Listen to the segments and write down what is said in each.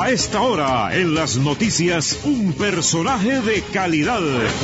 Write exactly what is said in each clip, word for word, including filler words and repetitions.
A esta hora, en las noticias, un personaje de calidad.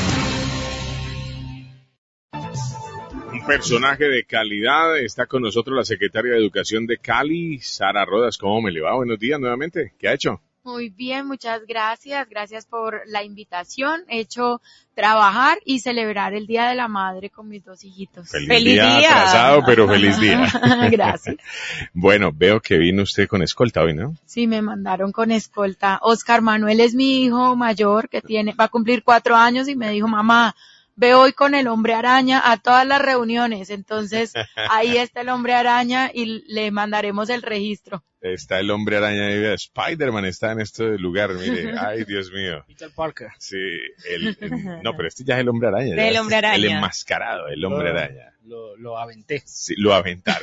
Un personaje de calidad. Está con nosotros la secretaria de Educación de Cali, Sara Rodas. ¿Cómo me le va? Buenos días nuevamente. ¿Qué ha hecho? Muy bien, muchas gracias. Gracias por la invitación. He hecho trabajar y celebrar el Día de la Madre con mis dos hijitos. Feliz, feliz día, día atrasado, pero feliz día. Gracias. Bueno, veo que vino usted con escolta hoy, ¿no? Sí, me mandaron con escolta. Oscar Manuel es mi hijo mayor que tiene, va a cumplir cuatro años y me dijo, mamá, ve hoy con el hombre araña a todas las reuniones. Entonces, ahí está el hombre araña y le mandaremos el registro. Está el hombre araña y Spider-Man está en este lugar, mire, ay Dios mío. Peter Parker. Sí, el, el, no, pero este ya es el hombre araña. El hombre araña. El enmascarado, el hombre lo, araña. Lo, lo aventé. Sí, lo aventaron.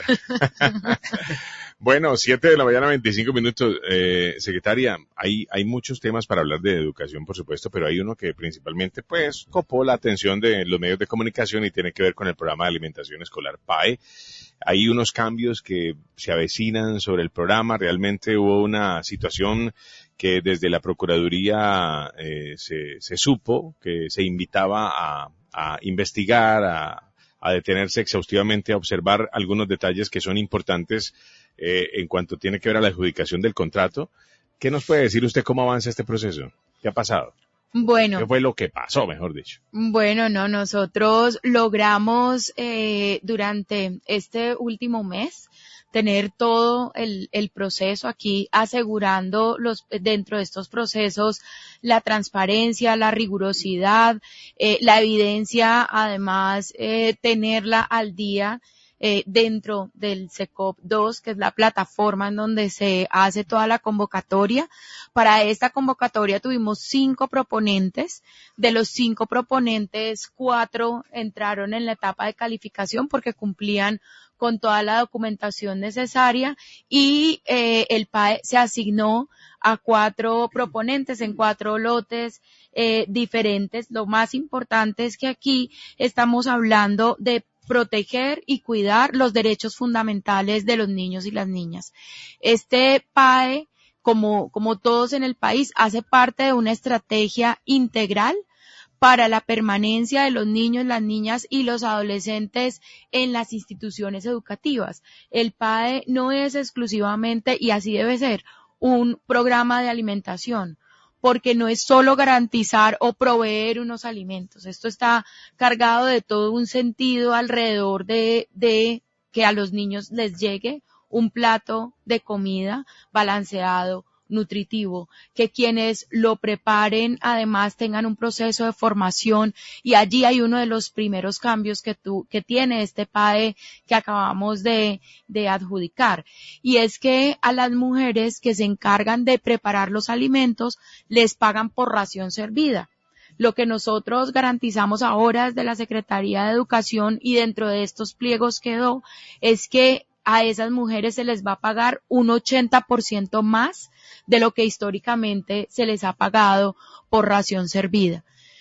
Bueno, siete de la mañana, veinticinco minutos. Eh, secretaria, hay, hay muchos temas para hablar de educación, por supuesto, pero hay uno que principalmente, pues, copó la atención de los medios de comunicación y tiene que ver con el programa de alimentación escolar P A E. Hay unos cambios que se avecinan sobre el programa. Realmente hubo una situación que desde la Procuraduría eh, se, se supo que se invitaba a, a investigar, a, a detenerse exhaustivamente, a observar algunos detalles que son importantes eh, en cuanto tiene que ver a la adjudicación del contrato. ¿Qué nos puede decir usted cómo avanza este proceso? ¿Qué ha pasado? Bueno. ¿Qué fue lo que pasó, mejor dicho? Bueno, no, nosotros logramos eh, durante este último mes tener todo el, el proceso aquí, asegurando los dentro de estos procesos la transparencia, la rigurosidad, eh, la evidencia, además eh, tenerla al día. Eh, dentro del SECOP dos, que es la plataforma en donde se hace toda la convocatoria. Para esta convocatoria tuvimos cinco proponentes. De los cinco proponentes, cuatro entraron en la etapa de calificación porque cumplían con toda la documentación necesaria y eh, el P A E se asignó a cuatro proponentes en cuatro lotes eh, diferentes. Lo más importante es que aquí estamos hablando de proteger y cuidar los derechos fundamentales de los niños y las niñas. Este P A E, como, como todos en el país, hace parte de una estrategia integral para la permanencia de los niños, las niñas y los adolescentes en las instituciones educativas. El P A E no es exclusivamente, y así debe ser, un programa de alimentación, porque no es solo garantizar o proveer unos alimentos. Esto está cargado de todo un sentido alrededor de, de que a los niños les llegue un plato de comida balanceado, nutritivo, que quienes lo preparen además tengan un proceso de formación, y allí hay uno de los primeros cambios que tú, que tiene este P A E que acabamos de, de adjudicar, y es que a las mujeres que se encargan de preparar los alimentos les pagan por ración servida. Lo que nosotros garantizamos ahora desde la Secretaría de Educación y dentro de estos pliegos quedó es que a esas mujeres se les va a pagar un ochenta por ciento más de lo que históricamente se les ha pagado por ración servida.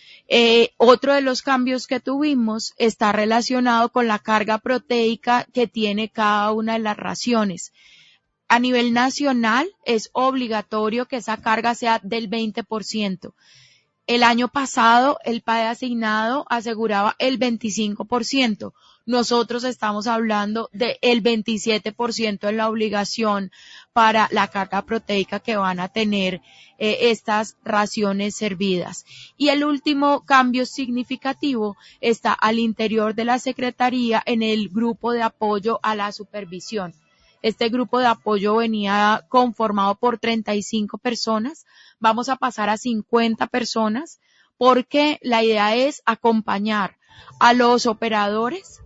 Eh, otro de los cambios que tuvimos está relacionado con la carga proteica que tiene cada una de las raciones. A nivel nacional es obligatorio que esa carga sea del veinte por ciento. El año pasado el P A E asignado aseguraba el veinticinco por ciento. Nosotros estamos hablando de el veintisiete por ciento en la obligación para la carga proteica que van a tener eh, estas raciones servidas. Y el último cambio significativo está al interior de la Secretaría en el grupo de apoyo a la supervisión. Este grupo de apoyo venía conformado por treinta y cinco personas. Vamos a pasar a cincuenta personas porque la idea es acompañar a los operadores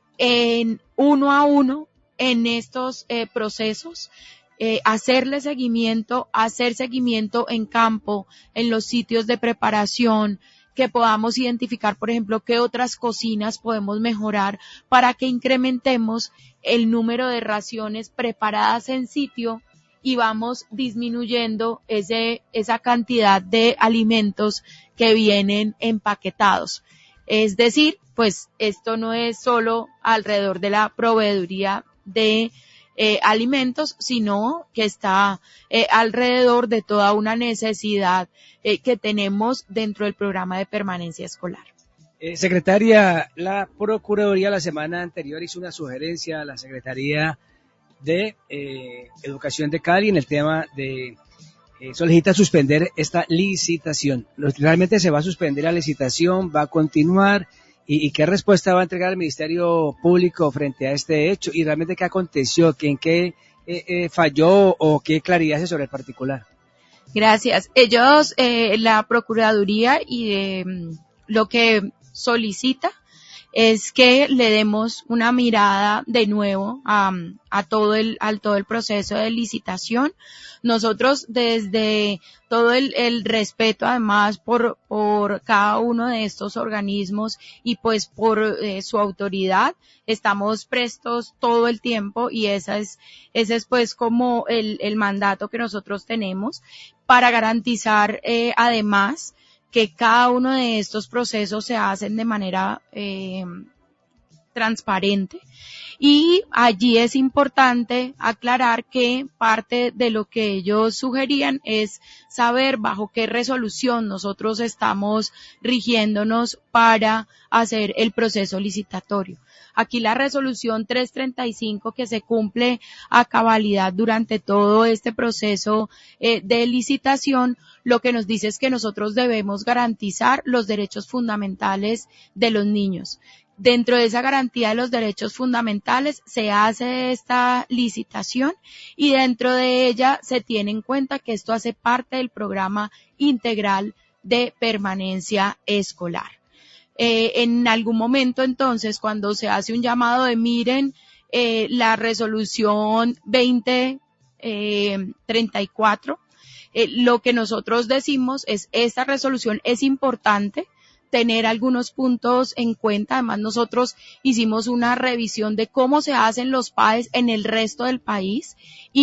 en uno a uno en estos eh, procesos, eh, hacerle seguimiento, hacer seguimiento en campo, en los sitios de preparación, que podamos identificar, por ejemplo, qué otras cocinas podemos mejorar para que incrementemos el número de raciones preparadas en sitio y vamos disminuyendo ese, esa cantidad de alimentos que vienen empaquetados. Es decir, pues esto no es solo alrededor de la proveeduría de eh, alimentos, sino que está eh, alrededor de toda una necesidad eh, que tenemos dentro del programa de permanencia escolar. Eh, secretaria, la Procuraduría la semana anterior hizo una sugerencia a la Secretaría de eh, Educación de Cali en el tema de eh, solicita suspender esta licitación. ¿Realmente se va a suspender la licitación? ¿Va a continuar? ¿Y, y qué respuesta va a entregar el Ministerio Público frente a este hecho? ¿Y realmente qué aconteció? ¿En qué eh, eh, falló o qué claridad hace sobre el particular? Gracias. Ellos, eh, la Procuraduría y eh, lo que solicita es que le demos una mirada de nuevo a, a todo el, a todo el proceso de licitación. Nosotros desde todo el, el respeto además por, por cada uno de estos organismos y pues por eh, su autoridad, estamos prestos todo el tiempo y esa es, ese es pues como el, el mandato que nosotros tenemos para garantizar eh, además que cada uno de estos procesos se hacen de manera eh, transparente. Y allí es importante aclarar que parte de lo que ellos sugerían es saber bajo qué resolución nosotros estamos rigiéndonos para hacer el proceso licitatorio. Aquí la resolución trescientos treinta y cinco que se cumple a cabalidad durante todo este proceso eh, de licitación, lo que nos dice es que nosotros debemos garantizar los derechos fundamentales de los niños. Dentro de esa garantía de los derechos fundamentales se hace esta licitación y dentro de ella se tiene en cuenta que esto hace parte del programa integral de permanencia escolar. Eh, en algún momento entonces cuando se hace un llamado de miren eh, la resolución veinte treinta y cuatro, eh, lo que nosotros decimos es esta resolución es importante tener algunos puntos en cuenta. Además nosotros hicimos una revisión de cómo se hacen los P A E S en el resto del país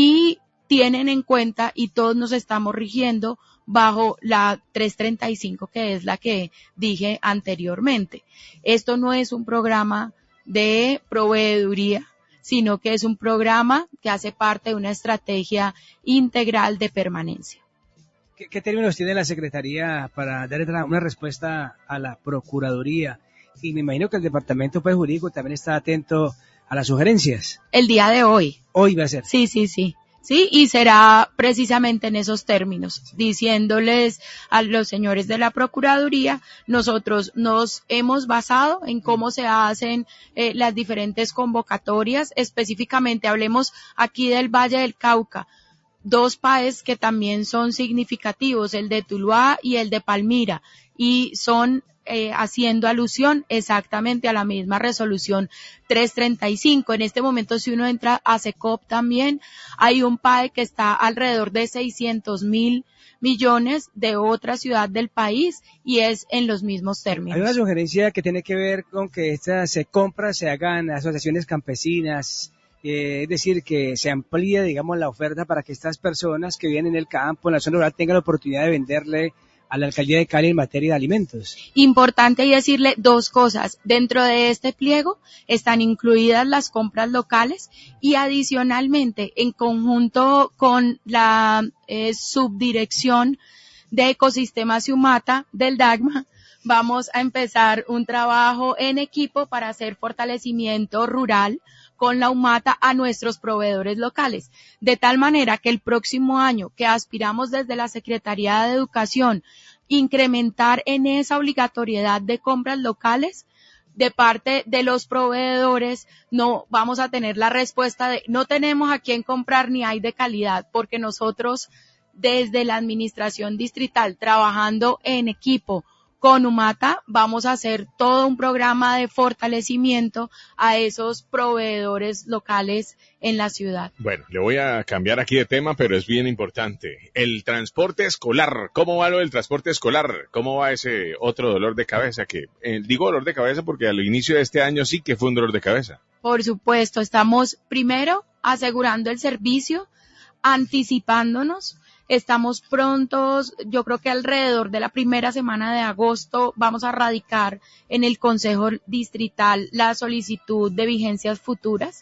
y tienen en cuenta y todos nos estamos rigiendo bajo la trescientos treinta y cinco, que es la que dije anteriormente. Esto no es un programa de proveeduría, sino que es un programa que hace parte de una estrategia integral de permanencia. ¿Qué, qué términos tiene la Secretaría para dar una respuesta a la Procuraduría? Y me imagino que el Departamento pues, Jurídico también está atento a las sugerencias. El día de hoy. Hoy va a ser. Sí, sí, sí. Sí, y será precisamente en esos términos, diciéndoles a los señores de la Procuraduría, nosotros nos hemos basado en cómo se hacen eh, las diferentes convocatorias, específicamente hablemos aquí del Valle del Cauca, dos P A E S que también son significativos, el de Tuluá y el de Palmira, y son Eh, haciendo alusión exactamente a la misma resolución trescientos treinta y cinco. En este momento, si uno entra a SECOP también, hay un P A E que está alrededor de seiscientos mil millones de otra ciudad del país y es en los mismos términos. Hay una sugerencia que tiene que ver con que estas se compras se hagan asociaciones campesinas, eh, es decir, que se amplíe, digamos, la oferta para que estas personas que viven en el campo, en la zona rural, tengan la oportunidad de venderle a la Alcaldía de Cali en materia de alimentos. Importante decirle dos cosas. Dentro de este pliego están incluidas las compras locales y adicionalmente, en conjunto con la eh, subdirección de Ecosistemas y Humata del DAGMA, vamos a empezar un trabajo en equipo para hacer fortalecimiento rural con la Humata a nuestros proveedores locales, de tal manera que el próximo año que aspiramos desde la Secretaría de Educación incrementar en esa obligatoriedad de compras locales, de parte de los proveedores no vamos a tener la respuesta de no tenemos a quién comprar ni hay de calidad, porque nosotros desde la administración distrital trabajando en equipo con Humata vamos a hacer todo un programa de fortalecimiento a esos proveedores locales en la ciudad. Bueno, le voy a cambiar aquí de tema, pero es bien importante. El transporte escolar, ¿cómo va lo del transporte escolar? ¿Cómo va ese otro dolor de cabeza? Que eh, digo dolor de cabeza porque al inicio de este año sí que fue un dolor de cabeza. Por supuesto, estamos primero asegurando el servicio, anticipándonos. Estamos prontos, yo creo que alrededor de la primera semana de agosto vamos a radicar en el Consejo Distrital la solicitud de vigencias futuras.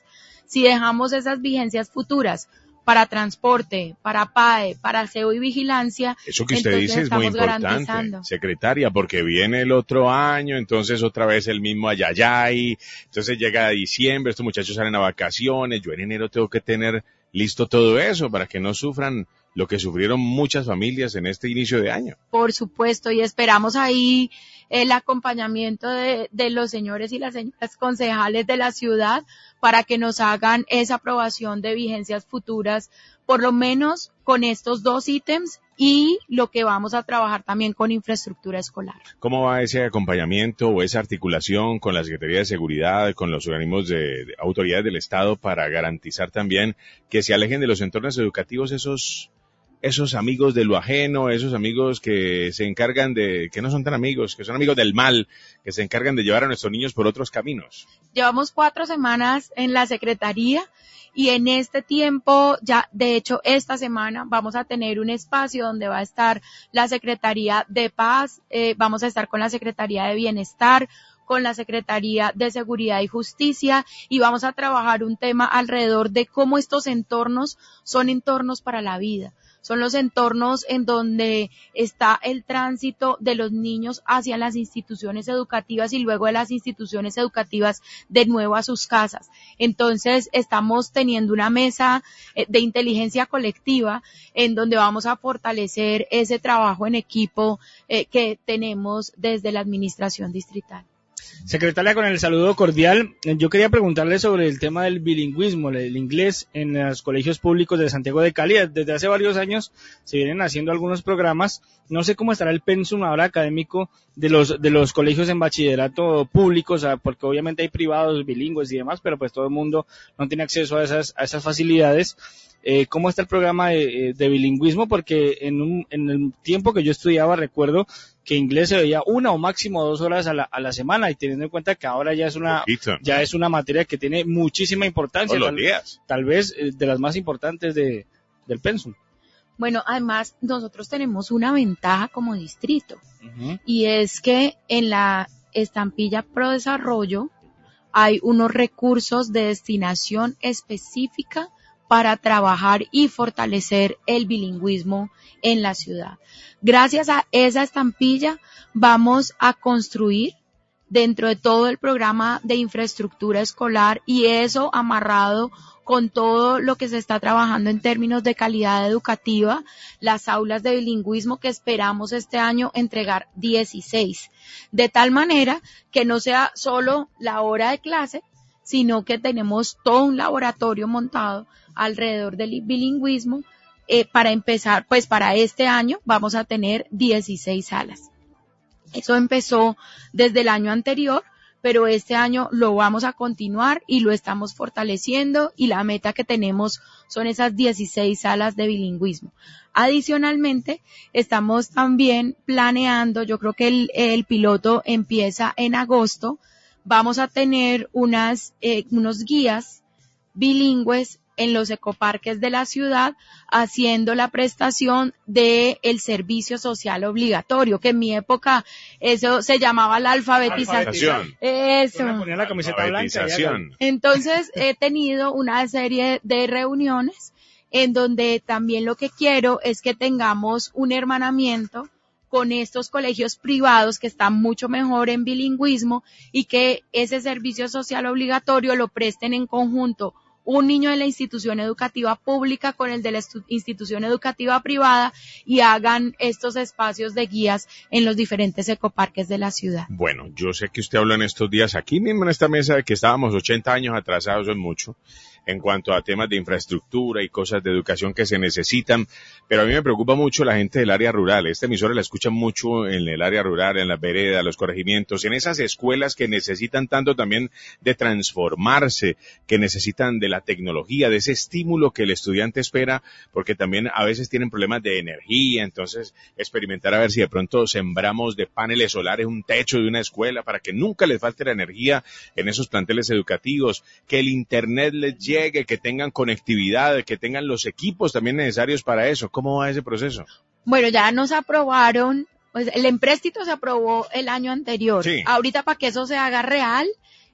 Si dejamos esas vigencias futuras para transporte, para P A E, para aseo y vigilancia. Eso que usted dice es muy importante, secretaria, porque viene el otro año, entonces otra vez el mismo ayayay, entonces llega diciembre, estos muchachos salen a vacaciones, yo en enero tengo que tener listo todo eso para que no sufran lo que sufrieron muchas familias en este inicio de año. Por supuesto, y esperamos ahí el acompañamiento de, de los señores y las señoras concejales de la ciudad para que nos hagan esa aprobación de vigencias futuras, por lo menos con estos dos ítems y lo que vamos a trabajar también con infraestructura escolar. ¿Cómo va ese acompañamiento o esa articulación con la Secretaría de Seguridad, con los organismos de, de autoridades del Estado para garantizar también que se alejen de los entornos educativos esos esos amigos de lo ajeno, esos amigos que se encargan de, que no son tan amigos, que son amigos del mal, que se encargan de llevar a nuestros niños por otros caminos? Llevamos cuatro semanas en la Secretaría y en este tiempo, ya de hecho esta semana vamos a tener un espacio donde va a estar la Secretaría de Paz, eh, vamos a estar con la Secretaría de Bienestar, con la Secretaría de Seguridad y Justicia y vamos a trabajar un tema alrededor de cómo estos entornos son entornos para la vida. Son los entornos en donde está el tránsito de los niños hacia las instituciones educativas y luego de las instituciones educativas de nuevo a sus casas. Entonces, estamos teniendo una mesa de inteligencia colectiva en donde vamos a fortalecer ese trabajo en equipo eh, que tenemos desde la administración distrital. Secretaria, con el saludo cordial, yo quería preguntarle sobre el tema del bilingüismo, el inglés en los colegios públicos de Santiago de Cali. Desde hace varios años se vienen haciendo algunos programas. No sé cómo estará el pensum ahora académico de los de los colegios en bachillerato públicos, porque obviamente hay privados bilingües y demás, pero pues todo el mundo no tiene acceso a esas a esas facilidades. Eh, ¿Cómo está el programa de, de bilingüismo? Porque en, un, en el tiempo que yo estudiaba recuerdo que inglés se veía una o máximo dos horas a la, a la semana, y teniendo en cuenta que ahora ya es una Poquito. ya es una materia que tiene muchísima importancia, Todos tal, los días. tal vez eh, de las más importantes de del pensum. Bueno, además nosotros tenemos una ventaja como distrito, uh-huh. y es que en la estampilla Pro Desarrollo hay unos recursos de destinación específica para trabajar y fortalecer el bilingüismo en la ciudad. Gracias a esa estampilla vamos a construir dentro de todo el programa de infraestructura escolar, y eso amarrado con todo lo que se está trabajando en términos de calidad educativa, las aulas de bilingüismo que esperamos este año entregar dieciséis, de tal manera que no sea solo la hora de clase, sino que tenemos todo un laboratorio montado alrededor del bilingüismo. Eh, para empezar, pues para este año vamos a tener dieciséis salas. Eso empezó desde el año anterior, pero este año lo vamos a continuar y lo estamos fortaleciendo, y la meta que tenemos son esas dieciséis salas de bilingüismo. Adicionalmente, estamos también planeando, yo creo que el, el piloto empieza en agosto, vamos a tener unas, eh, unos guías bilingües en los ecoparques de la ciudad, haciendo la prestación de el servicio social obligatorio, que en mi época eso se llamaba la alfabetización. Eso. Me ponía la camiseta blanca. Entonces he tenido una serie de reuniones en donde también lo que quiero es que tengamos un hermanamiento con estos colegios privados que están mucho mejor en bilingüismo, y que ese servicio social obligatorio lo presten en conjunto un niño de la institución educativa pública con el de la institución educativa privada, y hagan estos espacios de guías en los diferentes ecoparques de la ciudad. Bueno, yo sé que usted habló en estos días aquí mismo en esta mesa de que estábamos ochenta años atrasados en mucho en cuanto a temas de infraestructura y cosas de educación que se necesitan, pero a mí me preocupa mucho la gente del área rural. Esta emisora la escuchan mucho en el área rural, en las veredas, los corregimientos, en esas escuelas que necesitan tanto también de transformarse, que necesitan de la tecnología, de ese estímulo que el estudiante espera, porque también a veces tienen problemas de energía. Entonces experimentar a ver si de pronto sembramos de paneles solares un techo de una escuela para que nunca les falte la energía en esos planteles educativos, que el internet les llegue, que tengan conectividad, que tengan los equipos también necesarios para eso. ¿Cómo va ese proceso? Bueno, ya nos aprobaron, pues el empréstito se aprobó el año anterior. Sí. Ahorita, para que eso se haga real,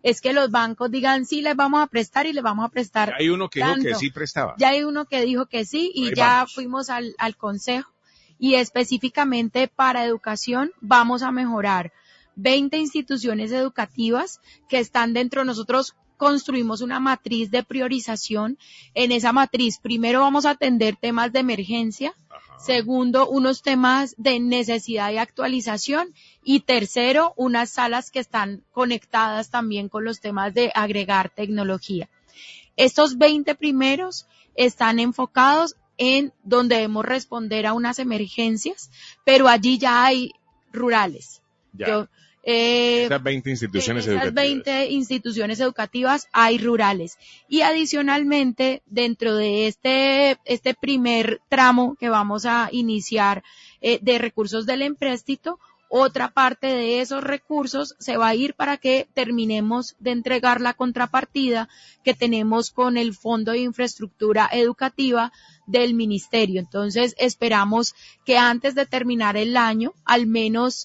es que los bancos digan sí les vamos a prestar y les vamos a prestar. Ya hay uno que tanto. dijo que sí prestaba. Ya hay uno que dijo que sí y Ahí ya vamos. fuimos al, al consejo y específicamente para educación vamos a mejorar veinte instituciones educativas que están dentro. Nosotros construimos una matriz de priorización. En esa matriz primero vamos a atender temas de emergencia. Ajá. Segundo, unos temas de necesidad y actualización. Y tercero, unas salas que están conectadas también con los temas de agregar tecnología. Estos veinte primeros están enfocados en donde debemos responder a unas emergencias, pero allí ya hay rurales. Ya. Yo, eh, Esas veinte instituciones en esas educativas. veinte instituciones educativas hay rurales. Y adicionalmente, dentro de este, este primer tramo que vamos a iniciar eh, de recursos del empréstito, otra parte de esos recursos se va a ir para que terminemos de entregar la contrapartida que tenemos con el Fondo de Infraestructura Educativa del Ministerio. Entonces, esperamos que antes de terminar el año, al menos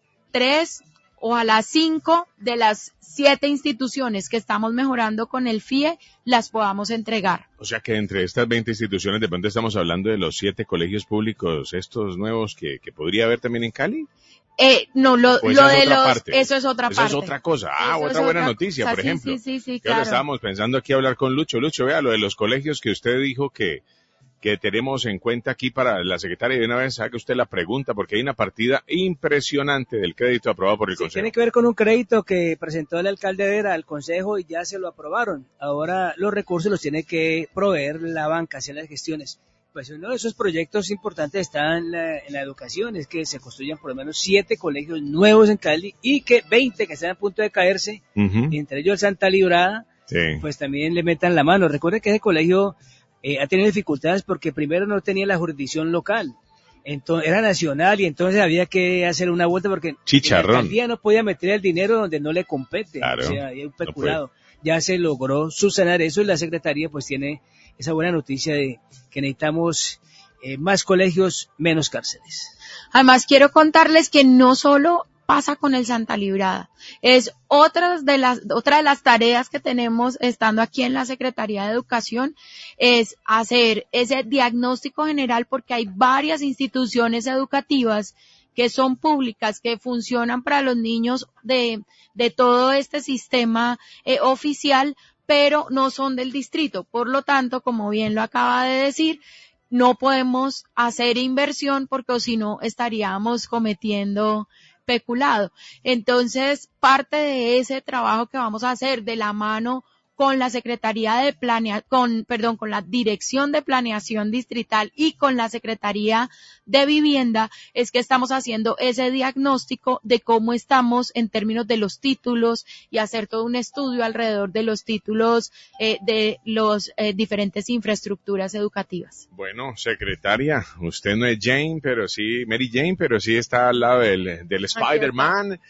tres o a las cinco de las siete instituciones que estamos mejorando con el F I E las podamos entregar. O sea que entre estas veinte instituciones de pronto estamos hablando de los siete colegios públicos, estos nuevos que, que podría haber también en Cali. Eh, no, lo, O lo esa es de otra los, parte. eso es otra Esa parte. es otra cosa. Ah, Eso otra es buena otra noticia, cosa. por Sí, ejemplo. Sí, sí, sí, Que ahora claro. estábamos pensando aquí hablar con Lucho. Lucho, vea, lo de los colegios que usted dijo que, que tenemos en cuenta aquí para la secretaria, de una vez haga usted la pregunta, porque hay una partida impresionante del crédito aprobado por el Sí, Consejo. tiene que ver con un crédito que presentó el alcalde Vera al Consejo y ya se lo aprobaron. Ahora los recursos los tiene que proveer la banca, hacer las gestiones. Pues uno de esos proyectos importantes está en la, en la educación, es que se construyan por lo menos siete colegios nuevos en Cali y que veinte que están a punto de caerse, Ujú. entre ellos el Santa Librada, Sí. pues también le metan la mano. Recuerden que ese colegio eh, ha tenido dificultades porque primero no tenía la jurisdicción local, entonces era nacional y entonces había que hacer una vuelta porque Chicharrón. la alcaldía no podía meter el dinero donde no le compete, Claro, o sea, hay un no peculado. Ya se logró subsanar eso y la secretaría pues tiene esa buena noticia de que necesitamos eh, más colegios, menos cárceles. Además, quiero contarles que no solo pasa con el Santa Librada, es otra de las, otra de las tareas que tenemos estando aquí en la Secretaría de Educación, es hacer ese diagnóstico general porque hay varias instituciones educativas que son públicas, que funcionan para los niños de, de todo este sistema eh, oficial, pero no son del distrito. Por lo tanto, como bien lo acaba de decir, no podemos hacer inversión porque si no estaríamos cometiendo peculado. Entonces, parte de ese trabajo que vamos a hacer de la mano con la Secretaría de Planea, con, perdón, con la Dirección de Planeación Distrital y con la Secretaría de Vivienda, es que estamos haciendo ese diagnóstico de cómo estamos en términos de los títulos y hacer todo un estudio alrededor de los títulos eh, de los eh, diferentes infraestructuras educativas. Bueno, secretaria, usted no es Jane, pero sí, Mary Jane, pero sí está al lado del, del Spider-Man,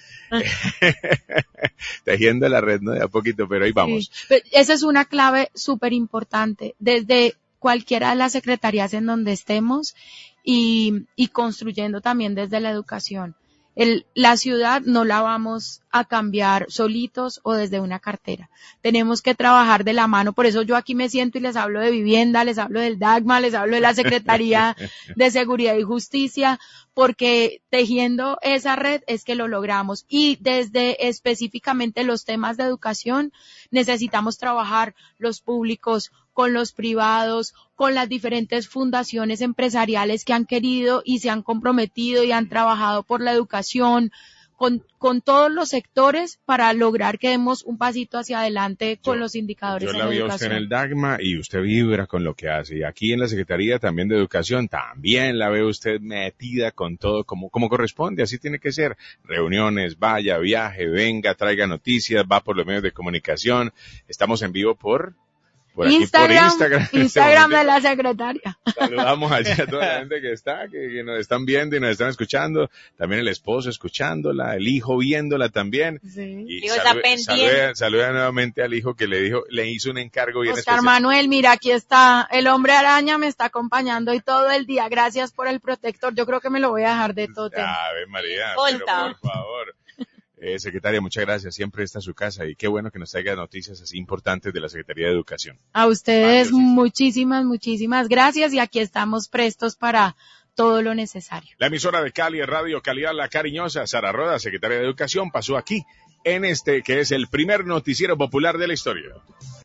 tejiendo la red, ¿no? De a poquito, pero ahí vamos. Sí. Esa es una clave súper importante desde cualquiera de las secretarías en donde estemos y, y construyendo también desde la educación. El, la ciudad no la vamos a cambiar solitos o desde una cartera. Tenemos que trabajar de la mano. Por eso yo aquí me siento y les hablo de vivienda, les hablo del DAGMA, les hablo de la Secretaría de Seguridad y Justicia, porque tejiendo esa red es que lo logramos. Y desde específicamente los temas de educación necesitamos trabajar los públicos con los privados, con las diferentes fundaciones empresariales que han querido y se han comprometido y han trabajado por la educación, con, con todos los sectores para lograr que demos un pasito hacia adelante con Yo- los indicadores Yo en la la vi a usted educación. en el DAGMA y usted vibra con lo que hace. Y aquí en la Secretaría también de Educación también la ve usted metida con todo como, como corresponde. Así tiene que ser. Reuniones, vaya, viaje, venga, traiga noticias, va por los medios de comunicación. Estamos en vivo por... Por aquí, Instagram, por Instagram. en este Instagram de momento. la secretaria. Saludamos allí a toda la gente que está, que, que nos están viendo y nos están escuchando. También el esposo escuchándola, el hijo viéndola también. Sí. Y Digo, está saluda, pendiente. saluda, saluda nuevamente al hijo que le dijo, le hizo un encargo bien Oscar especial. Manuel, mira, aquí está el hombre araña, me está acompañando hoy todo el día. Gracias por el protector. Yo creo que me lo voy a dejar de tótem. Ave María, Escolta. pero por favor. Eh, secretaria, muchas gracias. Siempre está en su casa y qué bueno que nos traiga noticias así importantes de la Secretaría de Educación. A ustedes Adiós. muchísimas, muchísimas gracias y aquí estamos prestos para todo lo necesario. La emisora de Cali, Radio Calidad La Cariñosa, Sara Roda, secretaria de Educación, pasó aquí en este que es el primer noticiero popular de la historia.